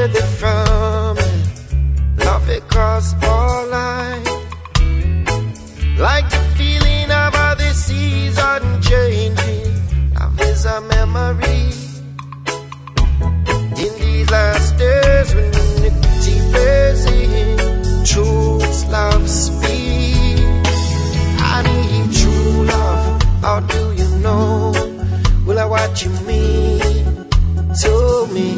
further from it. Love across all lines, like the feeling of how the seas are changing. Love is a memory. In these last days when iniquity plays in, truth's love speaks. I need true love. How do you know? Will I what you mean to me?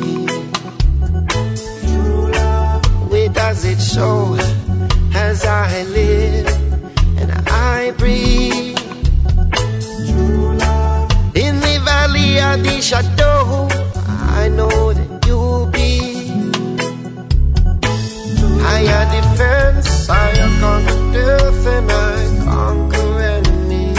True love. Where does it show? As I live and I breathe. True love. In the valley of the shadow, I know that you'll be higher defense, higher conquer death, and I conquer enemy.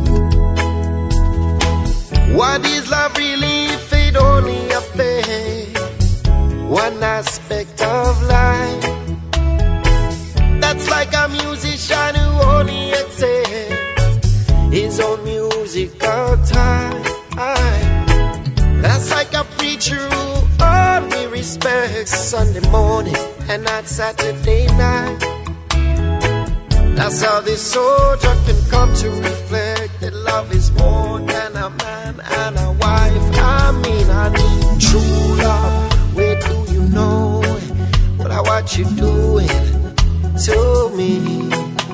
What is love really if it only a play? One aspect of life. That's like a musician who only accepts his own musical time. That's like a preacher who only respects Sunday morning and not Saturday night. That's how this soldier can come to reflect that love is more than a man and a wife. I mean, I need true love. Where do you know what you're doing to me?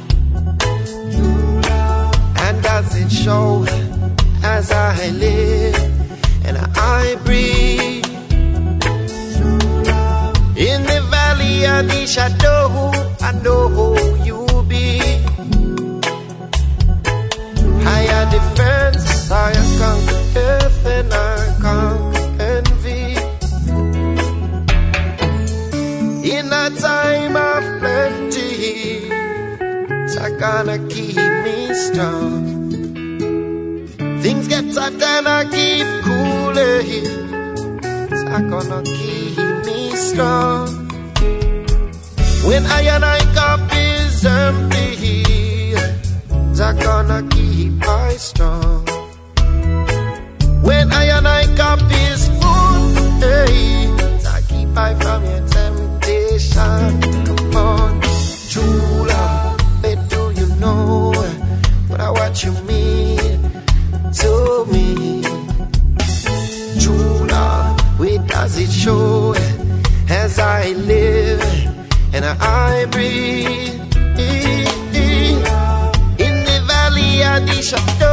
And does it show as I live and I breathe? In the valley of the shadow, I know who you be. Higher defense, higher conquer death, and I conquer envy. In a time of plenty, it's gonna keep me strong. Things get tough and I keep cooling. It's gonna keep me strong. When I cup is empty, it's gonna keep I strong. When I cup is full, hey, it's keep I from your temptation. Come on, true love, where do you know what you mean to me? True love, where does it show? As I live and I breathe. In the valley of the shadow,